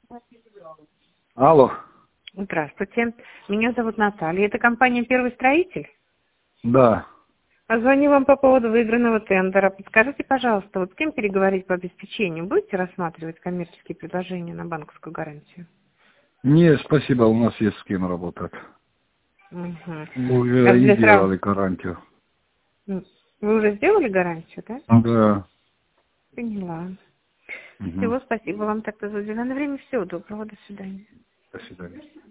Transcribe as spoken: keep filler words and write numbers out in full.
Алло. Здравствуйте. Меня зовут Наталья. Это компания «Первый строитель». Да. Звоню вам по поводу выигранного тендера. Подскажите, пожалуйста, вот с кем переговорить по обеспечению? Будете рассматривать коммерческие предложения на банковскую гарантию? Не, спасибо, у нас есть с кем работать. Угу. Мы уже и делали гарантию. Вы уже сделали гарантию, да? Да. Поняла. Угу. Всего спасибо вам так за уделенное время. Всего доброго. До свидания. До свидания.